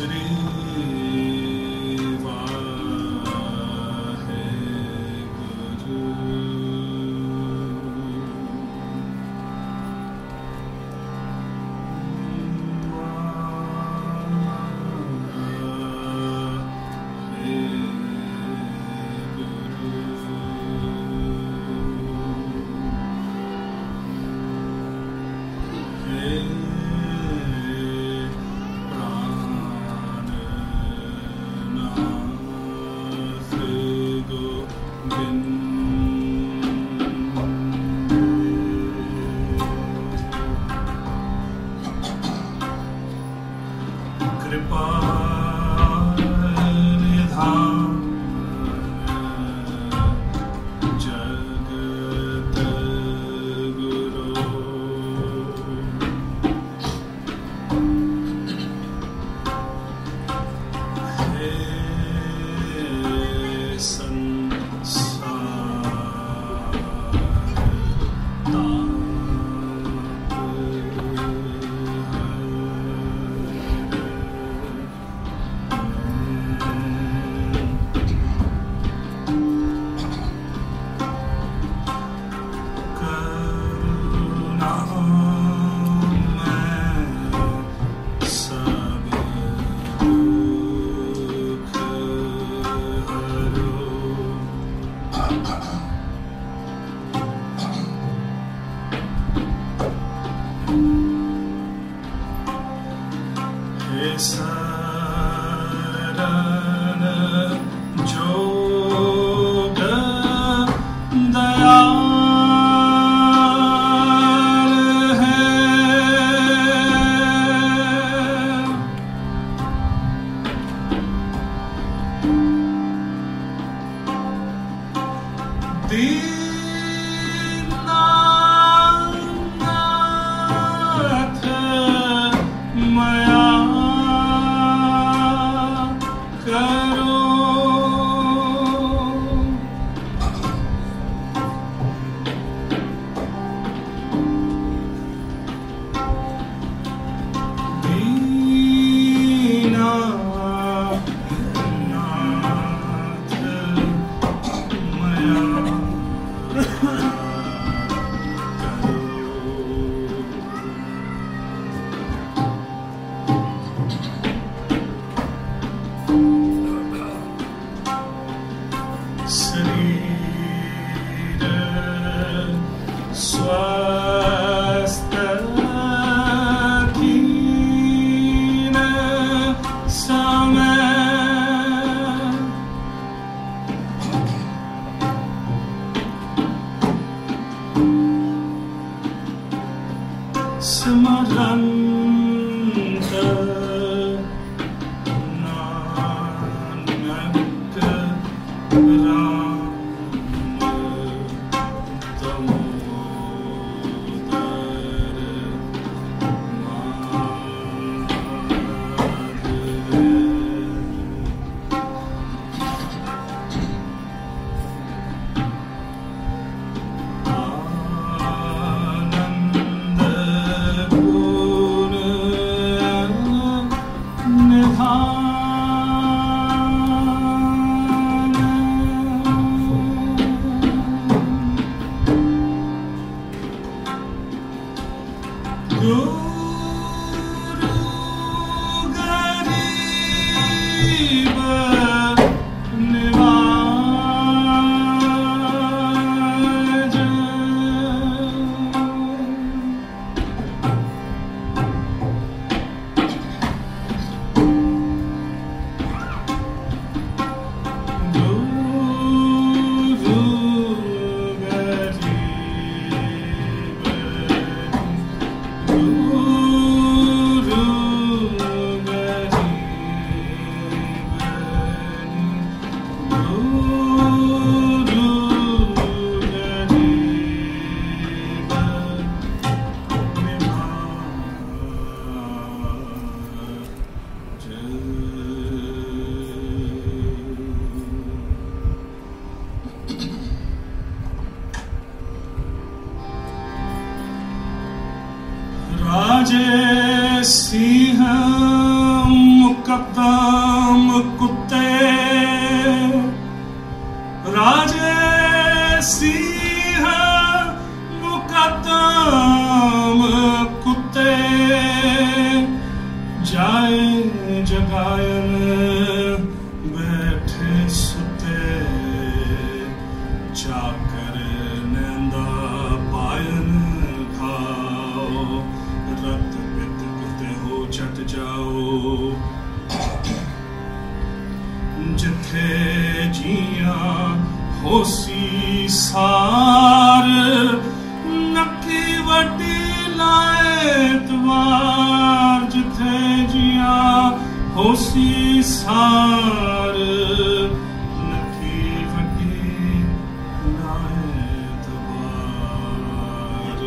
राजे सिंह मुख मुकद्दम कुत्ते राजे सिंह मुकद्दम कुत्ते जाए जगायन बैठे सुते जाकर नंदा पायन खाओ रत पित कुत्ते हो छट जाओ जिथे जिया होसी सार नक्की वड्डी लाए द्वार जिथे जिया होसी सार नक्की वड्डी लाए द्वार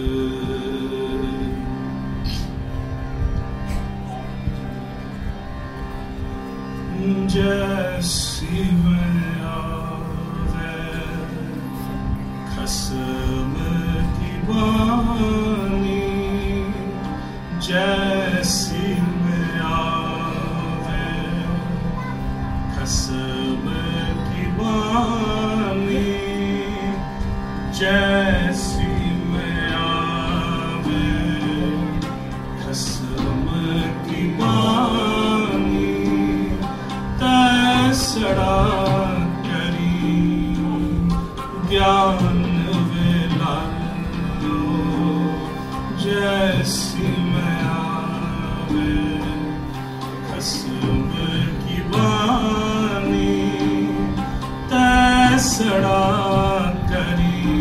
जैसी में आवे खसम की बानी जैसी में आवे खसम की बानी जैसी में आवे खसम की बानी तैसड़ा करी ज्ञान वेला लो जैसी में आवे खसम की बानी तैसड़ा करी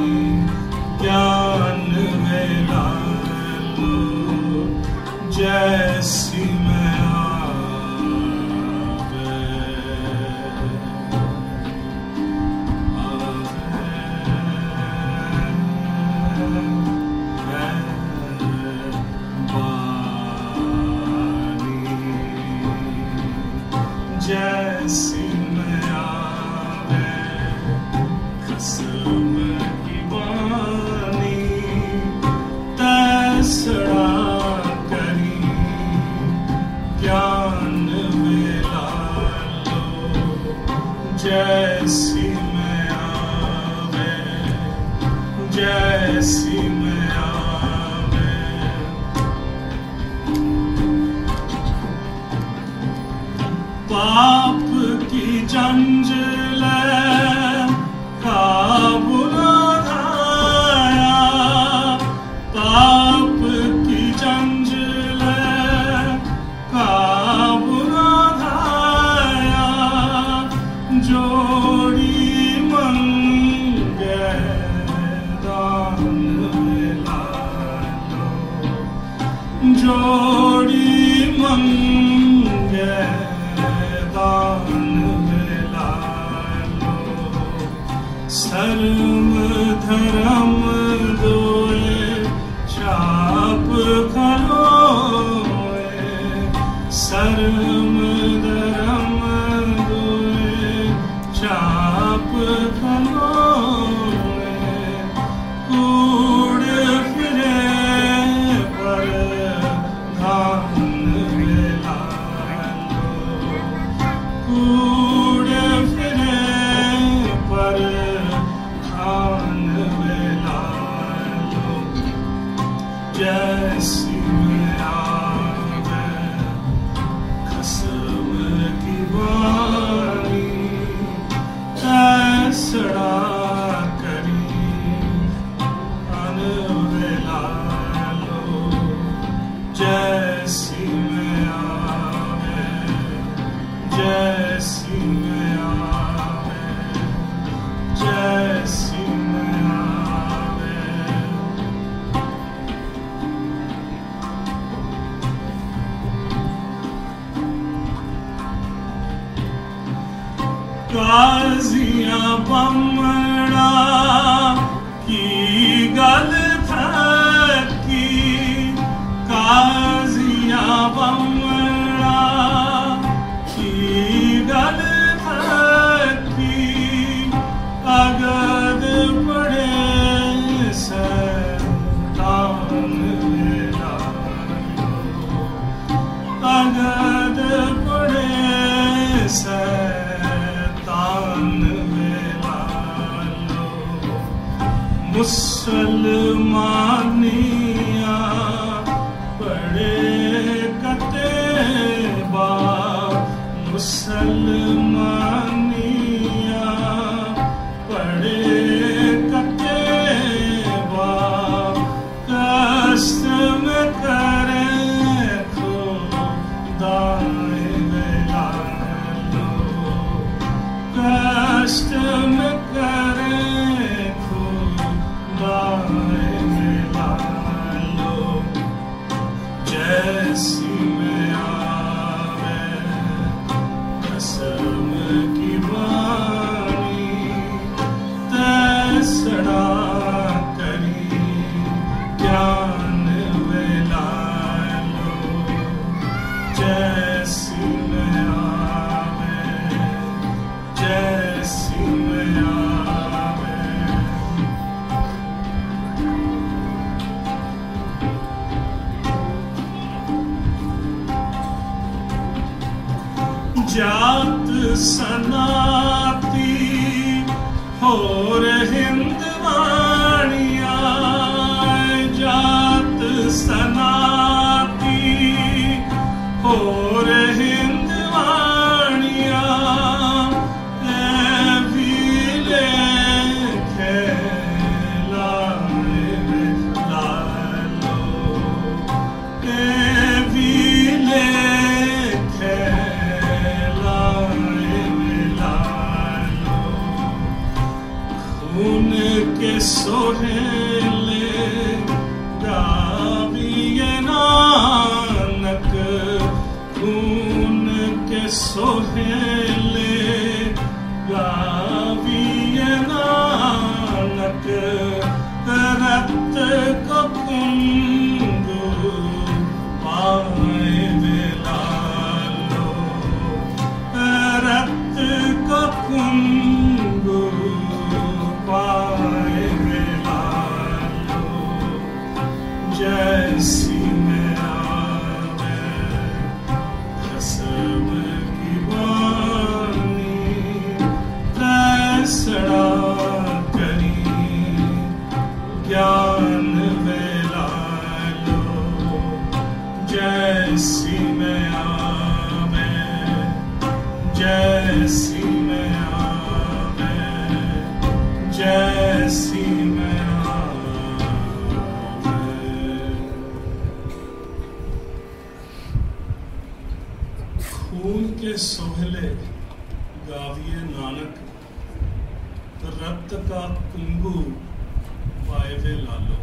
ज्ञान वेला लो जैसी में जैसी में आवे खसम की बानी तैसड़ा करी ज्ञान वेला लो जैसी में आवे जैसी में आवे पाप की जंजील काबू न धाया पाप की जंजील काबू न धाया जोड़ी मंगे दान मिला लो जोड़ी मंगे दान मिला लो सर्म धर्म दोए चाप खलोए सर्म धर्म दोए चाप खलोए कूड़ फिरे पर धान मिला कूड़ फिरे पर खान मिला लो जैसी में आवे खसम की बानी तैसड़ा करी खान मिला लो जैसी में आवे जैसी में आवे जैसी में आवे काजिया बमड़ा की गल थकी काजिया बमड़ा की गल थकी अगद पड़े से तान मेरा अगद शैतान वेलालो मुसलमानिया पड़े कते बा मुसलमानिया पड़े कते बा कष्ट में करे खुदाए वेलालो कष्ट में करे खुदाए वेलालो जैसी में आवे कसम की वाणी तैसड़ा करी ज्ञान वेलालो जैसी में आवे जैसी में आवे जात सनाती होर हिंदवाणिया जात सनाती होर हिंदवाणिया वीले खेलाए लालो वीले के सोहेले गाविए नानक खून के सोहेले गाविए नानक रक्त को कुंगू पाए वेलालो रक्त को कुंगू पाए वेलालो जैसी में आवे कसम की वाणी तैसड़ा करी ज्ञान वेलालो जैसी में आवे जैसी में आवे जैसी में आवे खून के सोहले गाविए नानक रक्त का कुंगू पाए वे लालो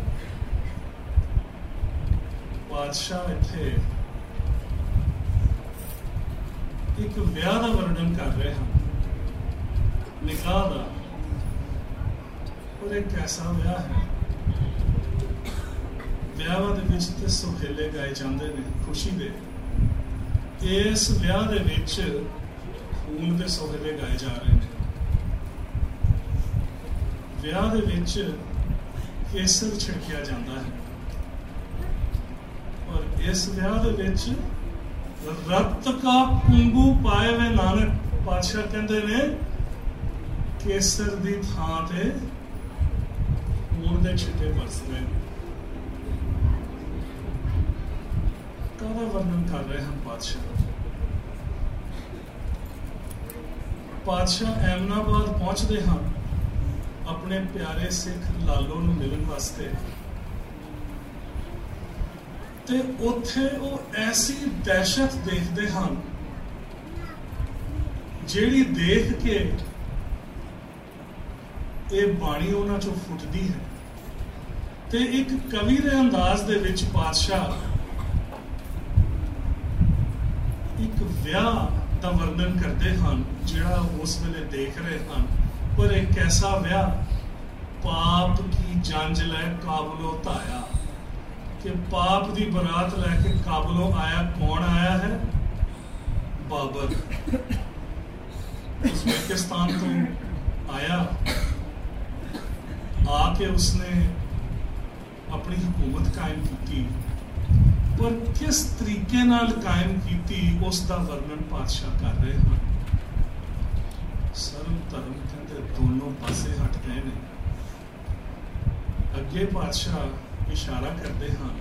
बादशाह इत्थे एक विआह का वर्णन कर रहे हैं निकाह का और एक ऐसा विआह है विआह दे विच ते सुहेले गाए जाते हैं खुशी दे इस विआह दे विच खून दे सुहेले गाए जा रहे हैं विआह दे विच केसर छिड़किया जाता है और इस विआह दे विच रक्त का कुंगू पाए वे नानक पातशाह कहते ने केसर दी थां ते खून दे छिटे बरस रहे हैं कादा वर्णन कर रहे हैं पातशाह एमनाबाद पहुंचते हैं अपने प्यारे सिख लालो नूं मिलन वास्ते ते उत्थे वो ऐसी दहशत देखते हैं जिहड़ी देख के ये बाणी उन्हां चों फुटदी है ते एक कवि दे अंदाज दे विच पातशाह एक विआह का वर्णन करते हैं जिहड़ा उस वेले देख रहे हैं पर एक ऐसा विआह पाप की जंज लै काबलो धाया कि पाप की बरात लैके काबलों आया कौन आया है बाबर उज़्बेकिस्तान तो आया आके उसने अपनी हुकूमत कायम की पर किस तरीके नाल कायम की उसका वर्णन पातशाह कर रहे हैं ਸਰਮ ਧਰਮ ਕਹਿੰਦੇ ਦੋਨੋਂ ਪਾਸੇ ਹਟ ਗਏ ਨੇ। ਅੱਗੇ ਪਾਤਸ਼ਾਹ ਇਸ਼ਾਰਾ ਕਰਦੇ ਹਨ,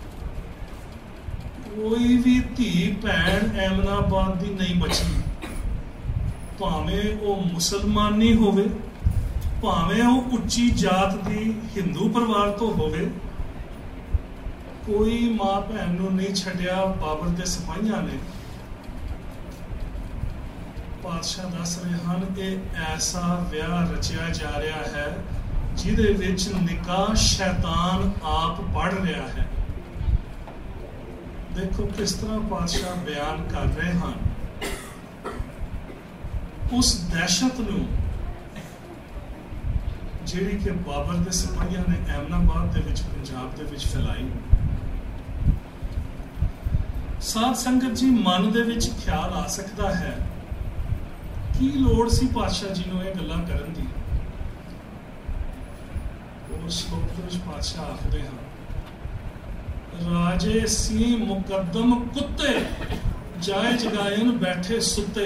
ਕੋਈ ਵੀ ਧੀ ਭੈਣ ਐਮਨਾਬਾਦ ਦੀ ਨਹੀਂ ਬਚੀ, ਭਾਵੇਂ ਉਹ ਮੁਸਲਮਾਨੀ ਹੋਵੇ, ਭਾਵੇਂ ਉਹ ਉੱਚੀ ਜਾਤ ਦੀ ਹਿੰਦੂ ਪਰਿਵਾਰ ਤੋਂ ਹੋਵੇ। ਕੋਈ ਮਾਂ ਭੈਣ ਨੂੰ ਨਹੀਂ ਛੱਡਿਆ ਬਾਬਰ ਦੇ ਸਿਪਾਹੀਆਂ ਨੇ। ਪਾਤਸ਼ਾਹ ਦੱਸ ਰਹੇ ਹਨ, ਇਹ ਐਸਾ ਵਿਆਹ ਰਚਿਆ ਜਾ ਰਿਹਾ ਹੈ ਜਿਹਦੇ ਵਿੱਚ ਨਿਕਾਹ ਸ਼ੈਤਾਨ ਆਪ ਪੜ ਰਿਹਾ ਹੈ। ਦੇਖੋ ਕਿਸ ਤਰ੍ਹਾਂ ਪਾਤਸ਼ਾਹ ਬਿਆਨ ਕਰ ਰਹੇ ਹਨ ਉਸ ਦਹਿਸ਼ਤ ਨੂੰ ਜਿਹੜੀ ਕਿ ਬਾਬਰ ਦੇ ਸਿਪਾਹੀਆਂ ਨੇ ਐਮਨਾਬਾਦ ਦੇ ਵਿੱਚ, ਪੰਜਾਬ ਦੇ ਵਿੱਚ ਫੈਲਾਈ। ਸਾਧ ਸੰਗਤ ਜੀ, ਮਨ ਦੇ ਵਿੱਚ ਖਿਆਲ ਆ ਸਕਦਾ ਹੈ ਕੀ ਲੋੜ ਸੀ ਪਾਤਸ਼ਾਹ ਜੀ ਨੂੰ ਇਹ ਗੱਲਾਂ ਕਰਨ ਦੀ। ਉਸ ਸ਼ਲੋਕ ਦੇ ਵਿੱਚ ਪਾਤਸ਼ਾਹ ਆਖਦੇ ਹਨ, ਰਾਜੇ ਸੀ ਮੁਕੱਦਮ ਕੁੱਤੇ, ਜਾਏ ਜਗਾਇਨ ਬੈਠੇ ਸੁੱਤੇ।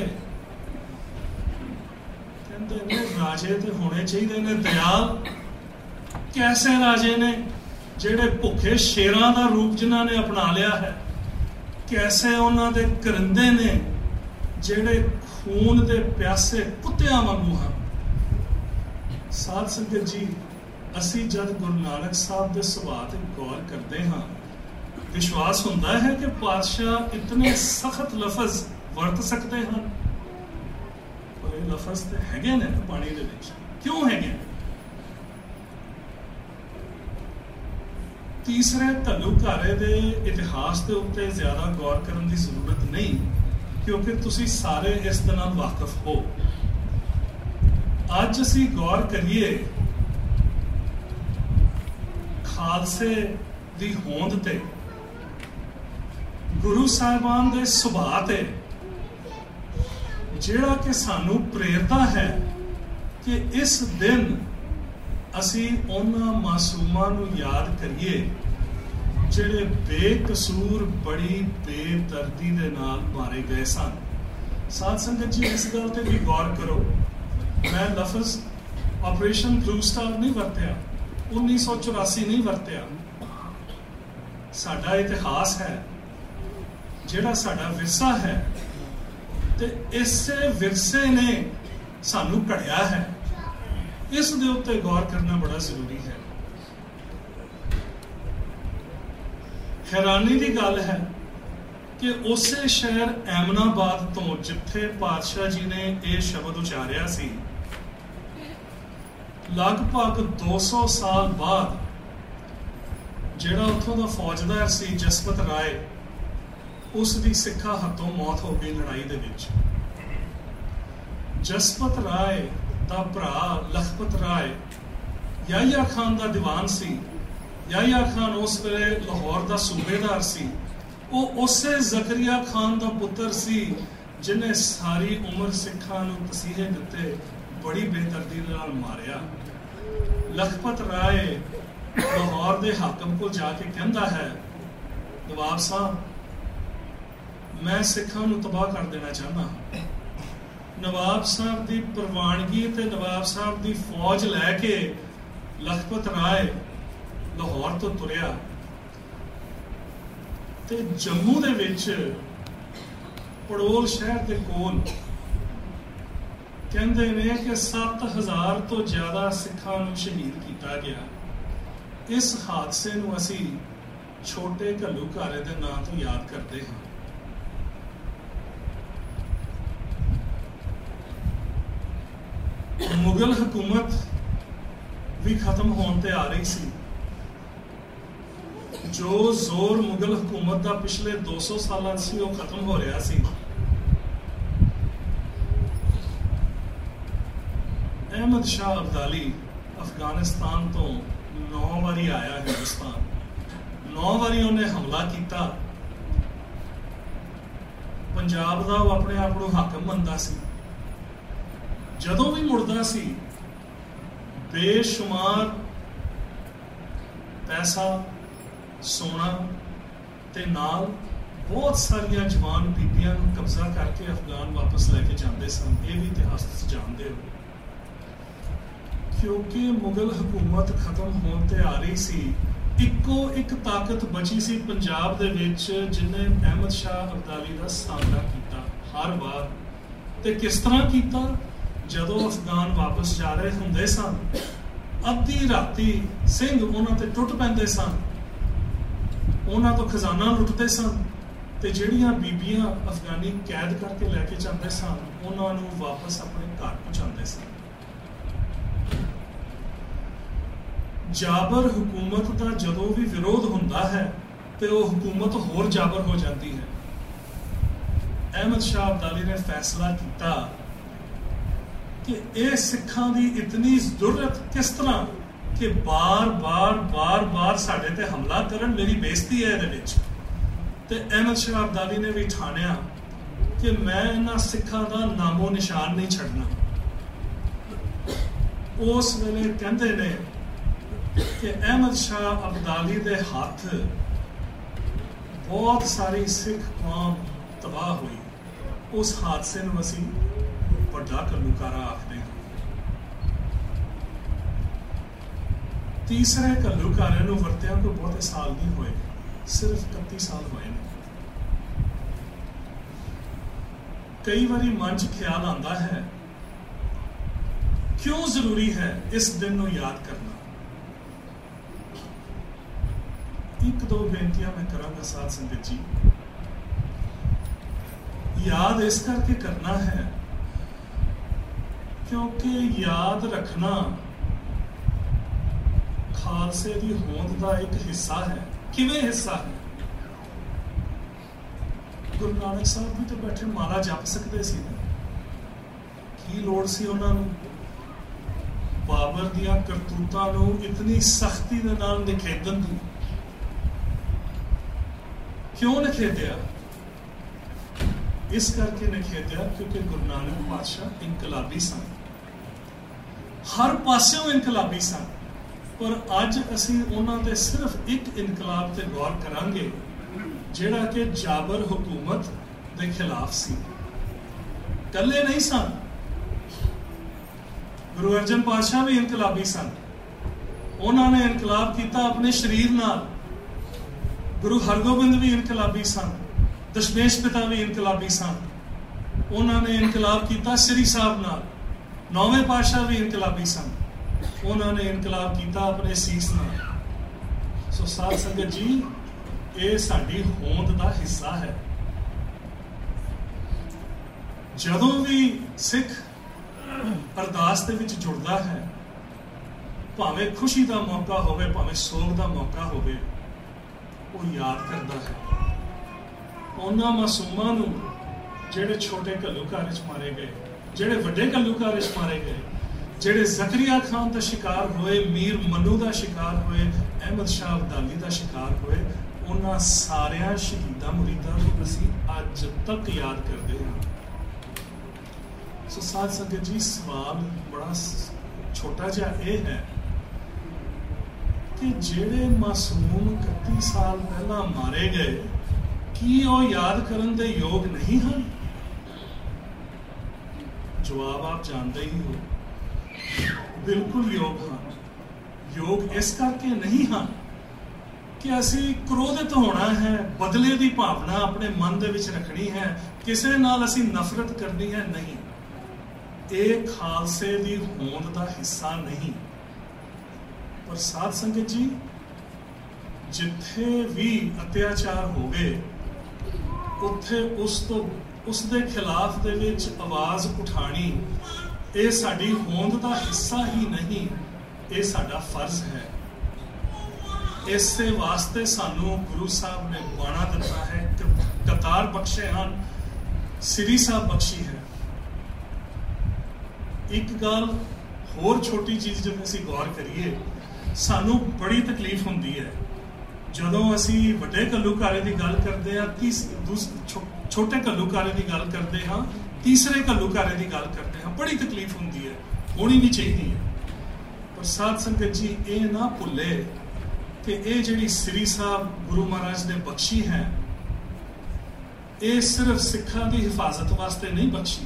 ਕਹਿੰਦੇ ਨੇ ਰਾਜੇ ਤੇ ਹੋਣੇ ਚਾਹੀਦੇ ਨੇ ਦਇਆਲ। ਕੈਸੇ ਰਾਜੇ ਨੇ? ਜਿਹੜੇ ਭੁੱਖੇ ਸ਼ੇਰਾਂ ਦਾ ਰੂਪ ਜਿਨ੍ਹਾਂ ਨੇ ਅਪਣਾ ਲਿਆ ਹੈ। ਕੈਸੇ ਉਹਨਾਂ ਦੇ ਕਰਿੰਦੇ ਨੇ ਜਿਹੜੇ ਖੂਨ ਦੇ ਪਿਆਸੇ ਕੁੱਤਿਆਂ ਵਾਂਗੂ ਹਨ। ਸਾਧ ਸੰਗਤ ਜੀ, ਅਸੀਂ ਜਦ ਗੁਰੂ ਨਾਨਕ ਸਾਹਿਬ ਦੇ ਸੁਭਾਅ ਤੇ ਗੌਰ ਕਰਦੇ ਹਾਂ, ਵਿਸ਼ਵਾਸ ਹੁੰਦਾ ਹੈ ਕਿ ਪਾਤਸ਼ਾਹ ਇਤਨੇ ਸਖਤ ਲਫ਼ਜ਼ ਵਰਤ ਸਕਦੇ ਹਨ। ਪਰ ਇਹ ਲਫ਼ਜ਼ ਤੇ ਹੈਗੇ ਨੇ ਬਾਣੀ ਦੇ ਵਿੱਚ। ਕਿਉਂ ਹੈਗੇ? ਤੀਸਰੇ ਘੱਲੂਘਾਰੇ ਦੇ ਇਤਿਹਾਸ ਦੇ ਉੱਤੇ ਜ਼ਿਆਦਾ ਗੌਰ ਕਰਨ ਦੀ ਜ਼ਰੂਰਤ ਨਹੀਂ, ਕਿਉਂਕਿ ਤੁਸੀਂ ਸਾਰੇ ਇਸ ਦੇ ਨਾਲ ਵਾਕਿਫ ਹੋ। ਅੱਜ ਅਸੀਂ ਗੌਰ ਕਰੀਏ ਖਾਲਸੇ ਦੀ ਹੋਂਦ ਤੇ, ਗੁਰੂ ਸਾਹਿਬਾਨ ਦੇ ਸੁਭਾਅ ਤੇ, ਜਿਹੜਾ ਕਿ ਸਾਨੂੰ ਪ੍ਰੇਰਦਾ ਹੈ ਕਿ ਇਸ ਦਿਨ ਅਸੀਂ ਉਹਨਾਂ ਮਾਸੂਮਾਂ ਨੂੰ ਯਾਦ ਕਰੀਏ ਜਿਹੜੇ ਬੇਕਸੂਰ ਬੜੀ ਬੇਦਰਦੀ ਦੇ ਨਾਲ ਮਾਰੇ ਗਏ ਸਨ। ਸਾਧ ਸੰਗਤ ਜੀ, ਇਸ ਗੱਲ ਤੇ ਵੀ ਗੌਰ ਕਰੋ, ਮੈਂ ਲਫ਼ਜ਼ ਆਪਰੇਸ਼ਨ ਬਲੂ ਸਟਾਰ ਨਹੀਂ ਵਰਤਿਆ, 1984 ਨਹੀਂ ਵਰਤਿਆ। ਸਾਡਾ ਇਤਿਹਾਸ ਹੈ, ਜਿਹੜਾ ਸਾਡਾ ਵਿਰਸਾ ਹੈ, ਤੇ ਇਸੇ ਵਿਰਸੇ ਨੇ ਸਾਨੂੰ ਘੜਿਆ ਹੈ। ਇਸ ਦੇ ਉੱਤੇ ਗੌਰ ਕਰਨਾ ਬੜਾ ਜ਼ਰੂਰੀ ਹੈ। ਹੈਰਾਨੀ ਦੀ ਗੱਲ ਹੈ ਕਿ ਉਸੇ ਸ਼ਹਿਰ ਐਮਨਾਬਾਦ ਤੋਂ ਜਿੱਥੇ ਪਾਤਸ਼ਾਹ ਜੀ ਨੇ ਇਹ ਸ਼ਬਦ ਉਚਾਰਿਆ ਸੀ, ਲਗਭਗ 200 ਸਾਲ ਬਾਅਦ ਜਿਹੜਾ ਉੱਥੋਂ ਦਾ ਫੌਜਦਾਰ ਸੀ ਜਸਪਤ ਰਾਏ, ਉਸ ਦੀ ਸਿੱਖਾਂ ਹੱਥੋਂ ਮੌਤ ਹੋ ਗਈ ਲੜਾਈ ਦੇ ਵਿੱਚ। ਜਸਪਤ ਰਾਏ ਦਾ ਭਰਾ ਲਖਪਤ ਰਾਏ ਯਾਹਿਆ ਖਾਨ ਦਾ ਦੀਵਾਨ ਸੀ। ਯਾਹਿਆ ਖਾਨ ਉਸ ਵੇਲੇ ਲਾਹੌਰ ਦਾ ਸੂਬੇਦਾਰ ਸੀ। ਉਹ ਉਸੇ ਜ਼ਕਰੀਆ ਖਾਨ ਦਾ ਪੁੱਤਰ ਸੀ ਜਿਹਨੇ ਸਾਰੀ ਉਮਰ ਸਿੱਖਾਂ ਨੂੰ ਤਸੀਹੇ ਦਿੱਤੇ, ਬੜੀ ਬੇਦਰਦੀ ਨਾਲ ਮਾਰਿਆ। ਲਖਪਤ ਰਾਏ ਲਾਹੌਰ ਦੇ ਹਾਕਮ ਕੋਲ ਜਾ ਕੇ ਕਹਿੰਦਾ ਹੈ, ਨਵਾਬ ਸਾਹਿਬ, ਮੈਂ ਸਿੱਖਾਂ ਨੂੰ ਤਬਾਹ ਕਰ ਦੇਣਾ ਚਾਹੁੰਦਾ। ਨਵਾਬ ਸਾਹਿਬ ਦੀ ਪ੍ਰਵਾਨਗੀ ਤੇ ਨਵਾਬ ਸਾਹਿਬ ਦੀ ਫੌਜ ਲੈ ਕੇ ਲਖਪਤ ਰਾਏ ਲਾਹੌਰ ਤੋਂ ਤੁਰਿਆ ਤੇ ਜੰਮੂ ਦੇ ਵਿੱਚ ਪੜੋਲ ਸ਼ਹਿਰ ਦੇ ਕੋਲ ਕਹਿੰਦੇ ਨੇ ਕਿ 7000 ਤੋਂ ਜ਼ਿਆਦਾ ਸਿੱਖਾਂ ਨੂੰ ਸ਼ਹੀਦ ਕੀਤਾ ਗਿਆ। ਇਸ ਹਾਦਸੇ ਨੂੰ ਅਸੀਂ ਛੋਟੇ ਘੱਲੂਘਾਰੇ ਦੇ ਨਾਂ ਤੋਂ ਯਾਦ ਕਰਦੇ ਹਾਂ। ਮੁਗਲ ਹਕੂਮਤ ਵੀ ਖਤਮ ਹੋਣ ਤੇ ਆ ਰਹੀ ਸੀ। ਜੋ ਜ਼ੋਰ ਮੁਗਲ ਹਕੂਮਤ ਦਾ ਪਿਛਲੇ 200 ਸਾਲਾਂ ਸੀ, ਉਹ ਖਤਮ ਹੋ ਰਿਹਾ ਸੀ। ਅਹਿਮਦ ਸ਼ਾਹ ਅਬਦਾਲੀ ਅਫਗਾਨਿਸਤਾਨ ਤੋਂ 9 ਵਾਰੀ ਆਇਆ ਹਿੰਦੁਸਤਾਨ। 9 ਵਾਰੀ ਉਹਨੇ ਹਮਲਾ ਕੀਤਾ। ਪੰਜਾਬ ਦਾ ਉਹ ਆਪਣੇ ਆਪ ਨੂੰ ਹਾਕਮ ਮੰਨਦਾ ਸੀ। ਜਦੋਂ ਵੀ ਮੁੜਦਾ ਸੀ, ਬੇਸ਼ੁਮਾਰ ਪੈਸਾ, ਸੋਨਾ ਤੇ ਨਾਲ बहुत सारिया जवान बीबियां कब्जा करके अफगान वापस लैके जाते सन। ये भी इतिहास जानते हो, क्योंकि मुगल हुकूमत खत्म होने ते आ रही सी, इक्को एक ताकत बची सी पंजाब दे विच जिन्हें अहमद शाह अब्दाली का सामना किया हर बार। ते किस तरह किया? जदों अफगान वापस जा रहे होंदे सन, अद्धी राती सिंह उन्हां ते टुट पैंदे सन, उन्हां तो खजाना लुटते सन, ते जिहड़ियां बीबियां अफगानी कैद करके लैके जाते सन उन्हां नूं वापस अपने घर पहुंचाते सन। जाबर हुकूमत का जदों भी विरोध होंदा है तो वह हुकूमत होर जाबर हो जाती है। अहमद शाह अब्दाली ने फैसला किया कि यह सिखां दी इतनी जरूरत किस तरह कि बार बार बार बार साडे ते हमला करन, मेरी बेइज्जती है इहदे विच। ते अहमद शाह अब्दाली ने भी ठानिया कि मैं इन्हां सिखां दा नामो निशान नहीं छड्डना। उस वेले कहंदे ने कि अहमद शाह अब्दाली दे हाथ बहुत सारी सिख कौम तबाह हुई। उस हादसे नूं असीं वड्डा घल्लूकारा आखदे हां। तीसरे घल्लूकारे नूं वरतिया कोई बहुते साल नहीं होए, सिर्फ 31 साल हुए ने। कई बारी मन च ख्याल आता है क्यों जरूरी है इस दिन नूं याद करना। एक दो बेनतियां मैं करांगा साथ संगत जी। याद इस करके करना है क्योंकि याद रखना खालसे की होंद का एक हिस्सा है। किवें हिस्सा है? गुरु नानक साहब भी तो बैठे माला जप सकते सी ना, की लोड़ सी उन्हां नूं बाबर दियां करतूतां नूं इतनी सख्ती दे नाल निखेधन दी? क्यों निखेधिया? इस करके निखेधिया क्योंकि गुरु नानक पातशाह इनकलाबी सन, हर पासों इनकलाबी सन। पर अज असी उन्हां दे सिर्फ एक इनकलाब ते गौर करांगे जिहड़ा कि जाबर हुकूमत दे खिलाफ सी। कल्ले नहीं सन, गुरु अर्जन पातशाह भी इनकलाबी सन। उन्होंने इनकलाब किया अपने शरीर नाल। गुरु हरगोबिंद भी इनकलाबी सन, दशमेश पिता भी इनकलाबी सन। उन्होंने इनकलाब किया श्री साहब नाल। नौवें पातशाह भी इनकलाबी सन, उन्होंने इनकलाब किया अपने सीस नाल। सो साध संगत जी, ये साडी होंद का हिस्सा है। जदों भी सिख अरदास दे विच जुड़दा है, भावें खुशी का मौका होवे भावें सोग का मौका होवे, वो याद करता है उन्हां मासूमां नूं जिहड़े छोटे घल्लूघारे च मारे गए, जिहड़े वड्डे घल्लूघारे च मारे गए, जिहड़े ज़करिया खान का शिकार होए, मीर मनु का शिकार होए, अहमद शाह अब्दाली का शिकार होए, उन्हां सारियां शहीदां मुरीदां नूं असीं अज तक याद करते हैं। सो साध संगत जी, सवाल बड़ा छोटा जिहा यह है कि जिहड़े मासूम 31 साल पहला मारे गए, की वो याद करन दे योग नहीं हैं? जवाब आप जानते ही हो, बिल्कुल योग हाँ। योग इस करके नहीं हाँ कि असी क्रोधित होना है, बदले की भावना अपने मन दे विच रखनी है, किसी नाल असी नफरत करनी है, नहीं। ये खालसे की होंद का हिस्सा नहीं। पर साध संगत जी, जिथे भी अत्याचार हो गए उत्थे उस दे खिलाफ दे विच आवाज उठानी, ये साडी होंद का हिस्सा ही नहीं, ये साडा फर्ज है। इसे वास्ते सानू गुरु साहब ने बाणा दिता है, कतार बख्शे हैं, श्री साहब बख्शी है। एक गल होर छोटी चीज जब असी गौर करिए, सानू बड़ी तकलीफ होंदी है जदों असी वड्डे घल्लूघारे की गल करते हैं, छोटे घल्लूघारे की गल करते हाँ, तीसरे घल्लूघारे की गल करते हैं, बड़ी तकलीफ होंदी है, होनी भी चाहिए। पर साध संगत जी, ये ना भुले कि ये जिहड़ी श्री साहब गुरु महाराज ने बख्शी है, ये सिर्फ सिखां की हिफाजत वास्ते नहीं बख्शी,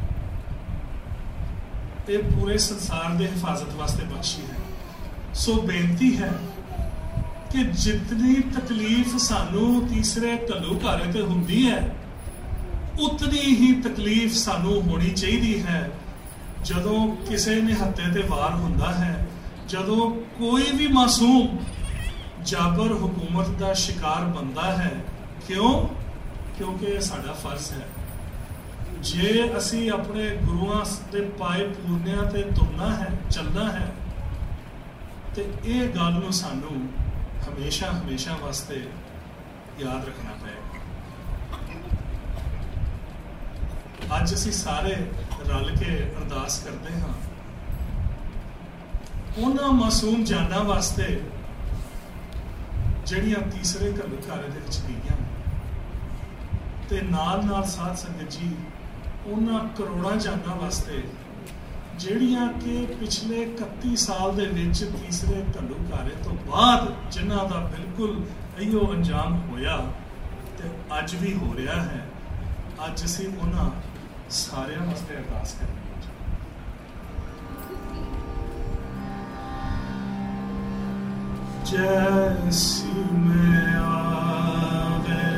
ये पूरे संसार की हिफाजत वास्ते बख्शी है। सो बेनती है कि जितनी तकलीफ सानू तीसरे घल्लूघारे ते हुंदी है, उतनी ही तकलीफ सानू होनी चाहिए है जदों किसी निहत्ते ते वार हुंदा है, जदों कोई भी मासूम जाबर हुकूमत का शिकार बनता है। क्यों? क्योंकि यह साडा फर्ज है। जे असी अपने गुरुआं दे पाए पूरनियां ते तुरना है, चलना है, तो ये गल नूं सानू हमेशा हमेशा वास्ते याद रखना पड़ेगा। अज असी सारे रल के अरदास करते हाँ उन्हां मासूम जाना वास्ते जड़ियां तीसरे घल्लूघारे दे विच गईयां, ते नाल नाल साध संगत जी उन्हां करोड़ां जाना वास्ते जड़ियां कि पिछले 31 साल दे विच तीसरे घल्लूघारे तो बाद जिन्हां दा बिल्कुल इहो अंजाम होया ते अज भी हो रहा है। अज असीं उन्हां सारियां वास्ते अरदास करनी है। जैसी में आवे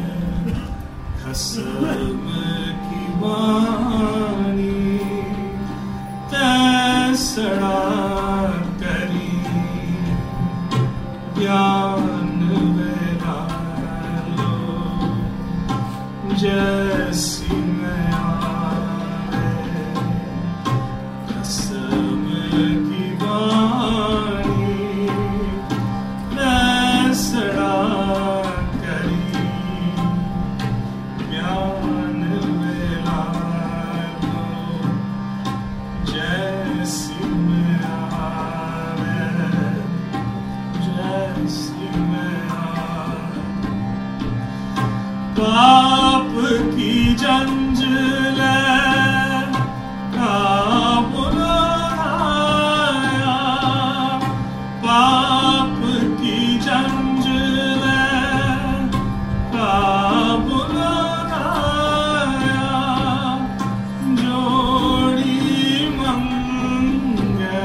कसम की वाणी, तैसड़ा करी ज्ञान मेरा लो। जैसी में आवे कसम की वाणी, तैसड़ा करी ज्ञान मेरा लो। जैसी में आवे जैसी में आवे, पाप की जंजीलें बुलाया, पाप की जंजीलें बुलाया, जोड़ी मंगे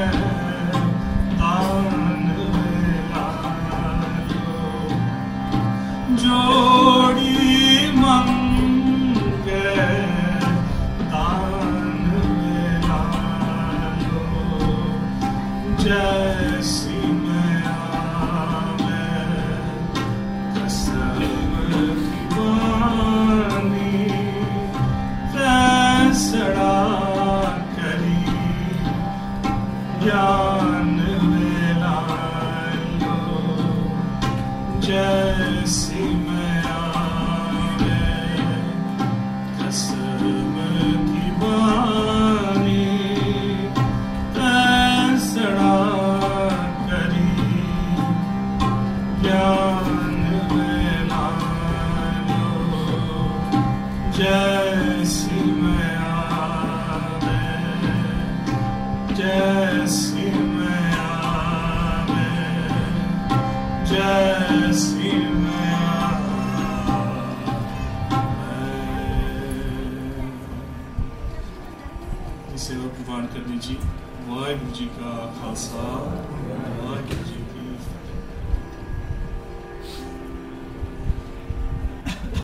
तान मेरा लो। जोड़ी मंगे तान मेरा लो। जैसी में आवे कसम की वाणी, फैसला करी ज्ञान मेरा लो। जैसी में आवे कसम की वाणी, फैसला करी ज्ञान मेरा लो। जैसी में आवे जैसी में आवे जैसी में आवे। सेवा प्रवान करनी जी। वाहिगुरू जी का खालसा, वाहिगुरू।